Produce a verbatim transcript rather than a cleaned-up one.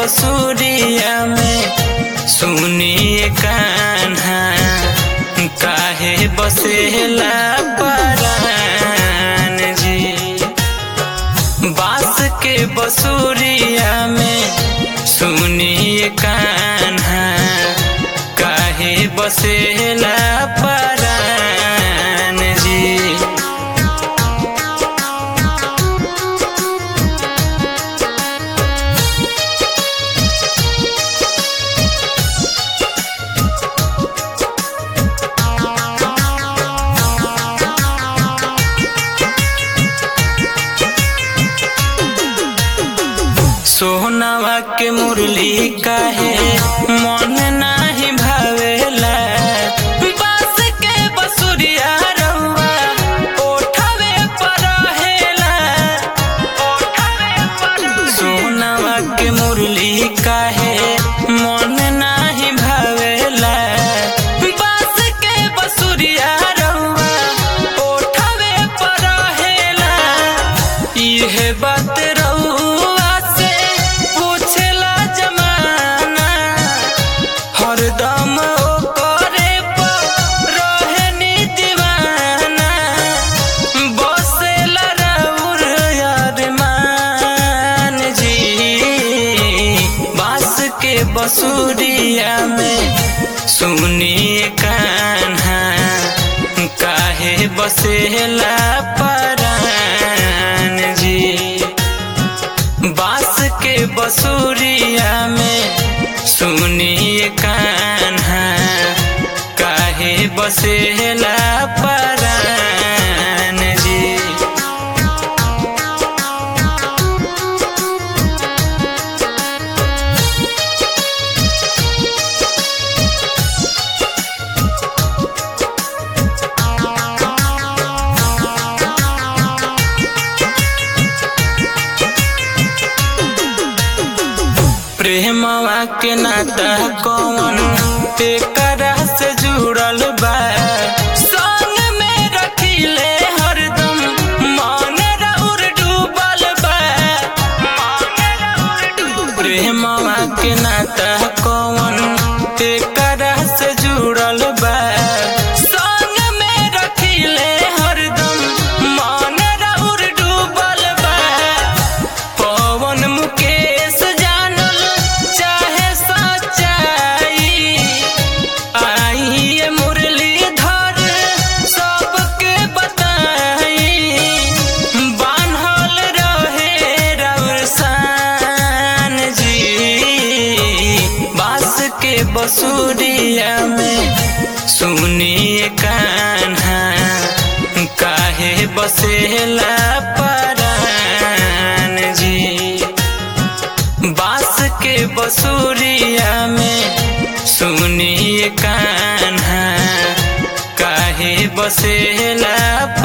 बसुरिया में सुनिए कान्हा काहे बसेला परान जी। बास के बसुरिया में सुनिए कान्हा काहे बसेला परान जी। सोहनवा के मुरली काहे मन नाही भावेला। बास के बसुरिया रउआ ओठवे पर रहेला। सोहनवा के मुरली काहे मन नाही भावेला। बास के बसुरिया रउआ ओठवे पर रहेला। इहे बात हरदम ओकरे पर रहेनी दीवाना। बसेला राउर अरमान जी। बास के बसुरिया में सुनिए कान्हा काहे बसेला परान जी। बास के बसुरिया में सुनिए कान्हा काहे बसेला परान जी। प्रेमवा के नाता कौन एकरा से जुड़ल बा। संग में रखिले हरदम मन राउर डूबल बा। प्रेमवा के नाता कौन एकरा से जुड़ल बा। संग में रखिले हरदम मन राउर डूबल बा। पवन मुकेश बसुरिया में सुनिए कान्हा काहे बसेला परान जी। बास के बसुरिया में सुनिए कान्हा काहे बसेला